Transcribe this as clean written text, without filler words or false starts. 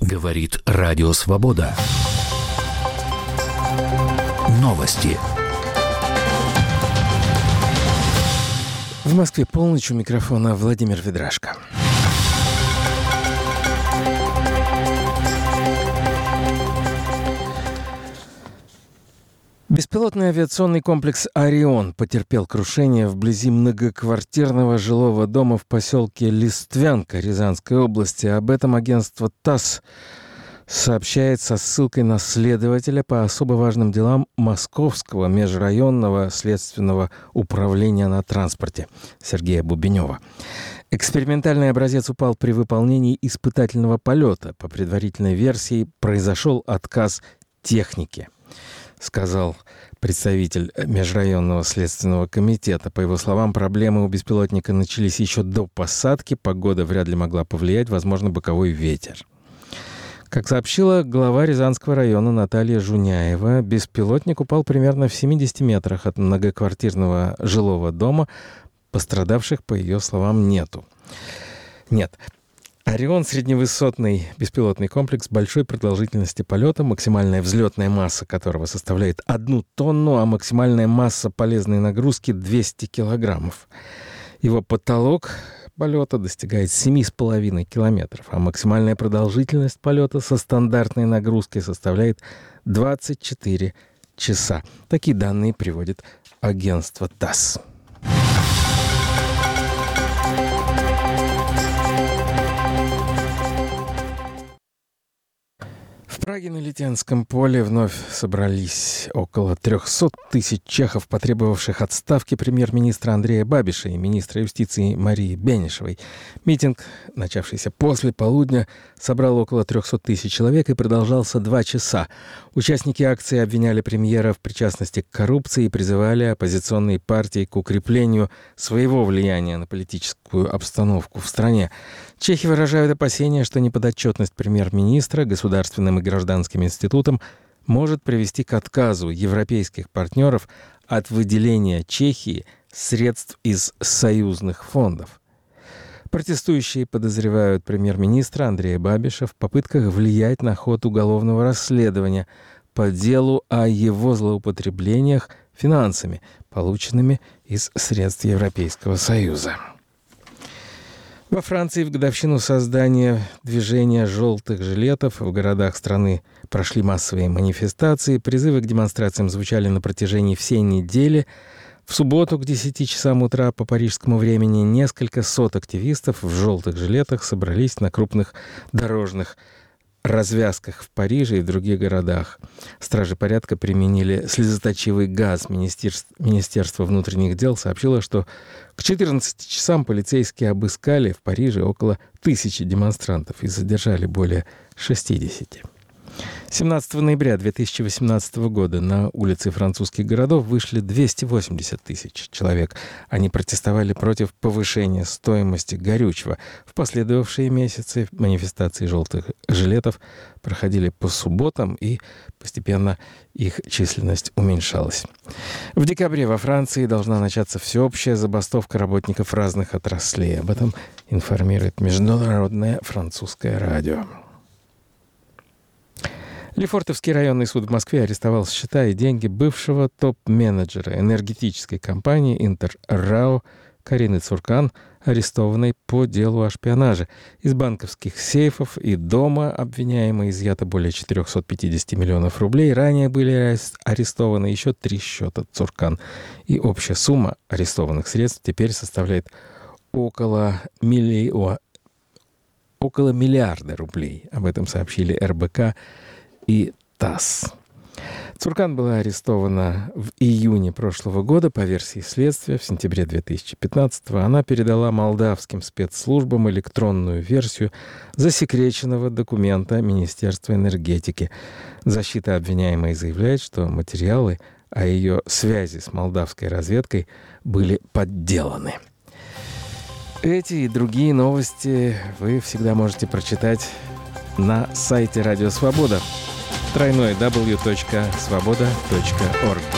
Говорит Радио Свобода. Новости. В Москве полночь, у микрофона Владимир Ведрашко. Беспилотный авиационный комплекс «Орион» потерпел крушение вблизи многоквартирного жилого дома в поселке Листвянка Рязанской области. Об этом агентство ТАСС сообщает со ссылкой на следователя по особо важным делам Московского межрайонного следственного управления на транспорте Сергея Бубенева. Экспериментальный образец упал при выполнении испытательного полета. По предварительной версии произошел отказ техники, сказал представитель Межрайонного следственного комитета. По его словам, проблемы у беспилотника начались еще до посадки. Погода вряд ли могла повлиять, возможно, боковой ветер. Как сообщила глава Рязанского района Наталья Жуняева, беспилотник упал примерно в 70 метрах от многоквартирного жилого дома. Пострадавших, по ее словам, нет. «Орион» — средневысотный беспилотный комплекс большой продолжительности полета, максимальная взлетная масса которого составляет 1 тонну, а максимальная масса полезной нагрузки — 200 килограммов. Его потолок полета достигает 7,5 километров, а максимальная продолжительность полета со стандартной нагрузкой составляет 24 часа. Такие данные приводит агентство ТАСС. В Праге на Литянском поле вновь собрались около 300 тысяч чехов, потребовавших отставки премьер-министра Андрея Бабиша и министра юстиции Марии Бенишевой. Митинг, начавшийся после полудня, собрал около 300 тысяч человек и продолжался 2 часа. Участники акции обвиняли премьера в причастности к коррупции и призывали оппозиционные партии к укреплению своего влияния на политическую обстановку в стране. Чехи выражают опасения, что неподотчетность премьер-министра государственным и гражданским институтам может привести к отказу европейских партнеров от выделения Чехии средств из союзных фондов. Протестующие подозревают премьер-министра Андрея Бабиша в попытках влиять на ход уголовного расследования по делу о его злоупотреблениях финансами, полученными из средств Европейского Союза. Во Франции в годовщину создания движения «желтых жилетов» в городах страны прошли массовые манифестации. Призывы к демонстрациям звучали на протяжении всей недели. В субботу к 10 часам утра по парижскому времени несколько сот активистов в «желтых жилетах» собрались на крупных дорожных развязках в Париже и в других городах. Стражи порядка применили слезоточивый газ. Министерство внутренних дел сообщило, что к 14 часам полицейские обыскали в Париже около 1000 демонстрантов и задержали более 60. 17 ноября 2018 года на улицы французских городов вышли 280 тысяч человек. Они протестовали против повышения стоимости горючего. В последовавшие месяцы манифестации «желтых жилетов» проходили по субботам, и постепенно их численность уменьшалась. В декабре во Франции должна начаться всеобщая забастовка работников разных отраслей. Об этом информирует Международное французское радио. Лефортовский районный суд в Москве арестовал счета и деньги бывшего топ-менеджера энергетической компании «Интер-РАО» Карины Цуркан, арестованной по делу о шпионаже. Из банковских сейфов и дома обвиняемой изъято более 450 миллионов рублей. Ранее были арестованы еще 3 счета Цуркан. И общая сумма арестованных средств теперь составляет около миллиарда рублей. Об этом сообщили РБК и ТАСС. Цуркан была арестована в июне прошлого года. По версии следствия, в сентябре 2015-го она передала молдавским спецслужбам электронную версию засекреченного документа Министерства энергетики. Защита обвиняемой заявляет, что материалы о ее связи с молдавской разведкой были подделаны. Эти и другие новости вы всегда можете прочитать на сайте Радио Свобода. www.svoboda.org.